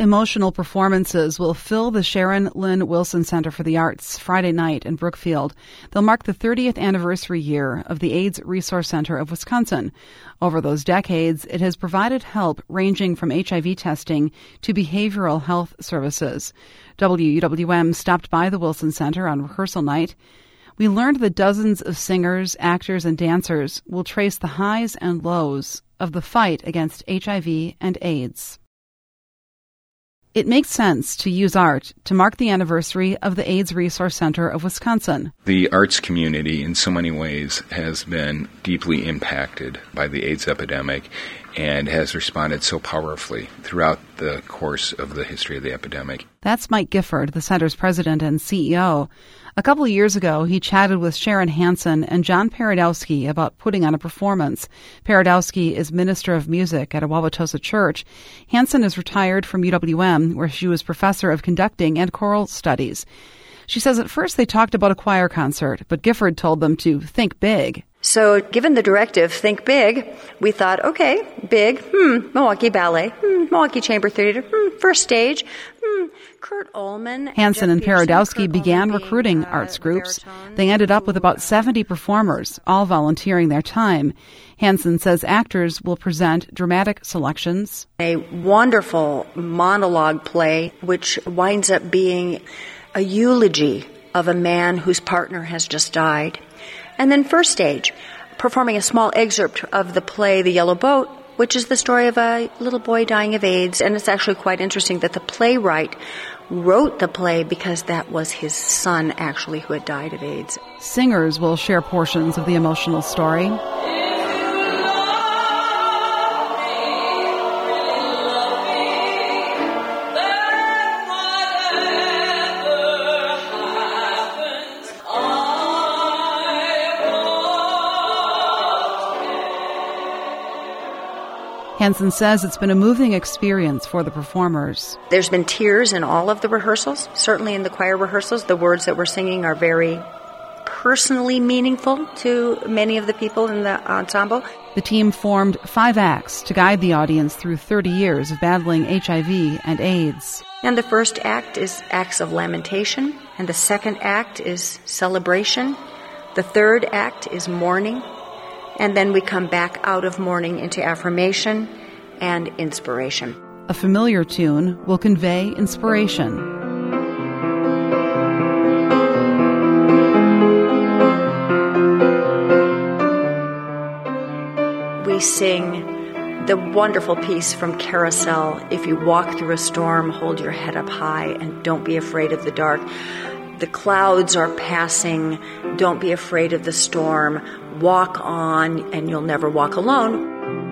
emotional performances will fill the Sharon Lynn Wilson Center for the Arts Friday night in Brookfield. They'll mark the 30th anniversary year of the AIDS Resource Center of Wisconsin. Over those decades, it has provided help ranging from HIV testing to behavioral health services. WUWM stopped by the Wilson Center on rehearsal night. We learned that dozens of singers, actors, and dancers will trace the highs and lows of the fight against HIV and AIDS. It makes sense to use art to mark the anniversary of the AIDS Resource Center of Wisconsin. The arts community, in so many ways, has been deeply impacted by the AIDS epidemic and has responded so powerfully throughout the course of the history of the epidemic. That's Mike Gifford, the center's president and CEO. A couple of years ago, he chatted with Sharon Hansen and John Paradowski about putting on a performance. Paradowski is minister of music at a Wauwatosa church. Hansen is retired from UWM, where she was professor of conducting and choral studies. She says at first they talked about a choir concert, but Gifford told them to think big. So given the directive, think big, we thought, okay, big, Milwaukee Ballet, Milwaukee Chamber Theater, First Stage, Kurt Ullman. Hansen and Paradowski began recruiting arts groups. They ended up with about 70 performers, all volunteering their time. Hansen says actors will present dramatic selections. A wonderful monologue play, which winds up being a eulogy of a man whose partner has just died. And then First Stage, performing a small excerpt of the play The Yellow Boat, which is the story of a little boy dying of AIDS. And it's actually quite interesting that the playwright wrote the play because that was his son, actually, who had died of AIDS. Singers will share portions of the emotional story. Hansen says it's been a moving experience for the performers. There's been tears in all of the rehearsals. Certainly in the choir rehearsals, the words that we're singing are very personally meaningful to many of the people in the ensemble. The team formed 5 acts to guide the audience through 30 years of battling HIV and AIDS. And the first act is acts of lamentation, and the second act is celebration. The third act is mourning. And then we come back out of mourning into affirmation and inspiration. A familiar tune will convey inspiration. We sing the wonderful piece from Carousel, "If you walk through a storm, hold your head up high and don't be afraid of the dark. The clouds are passing, don't be afraid of the storm. Walk on and you'll never walk alone."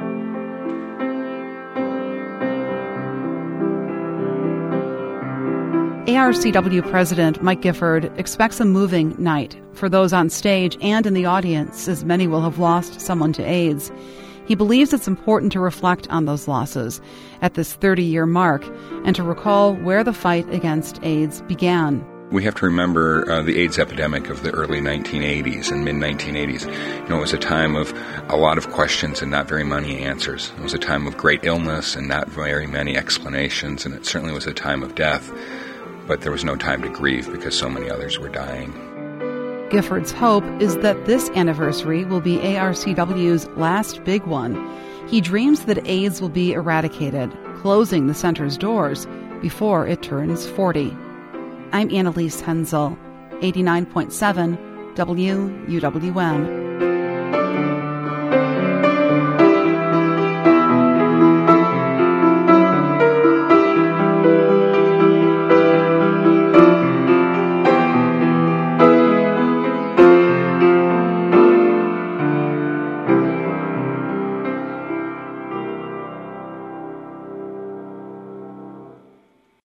ARCW President Mike Gifford expects a moving night for those on stage and in the audience, as many will have lost someone to AIDS. He believes it's important to reflect on those losses at this 30-year mark and to recall where the fight against AIDS began. We have to remember the AIDS epidemic of the early 1980s and mid-1980s. It was a time of a lot of questions and not very many answers. It was a time of great illness and not very many explanations, and it certainly was a time of death. But there was no time to grieve because so many others were dying. Gifford's hope is that this anniversary will be ARCW's last big one. He dreams that AIDS will be eradicated, closing the center's doors before it turns 40. I'm Annalise Hensel, 89.7 WUWM.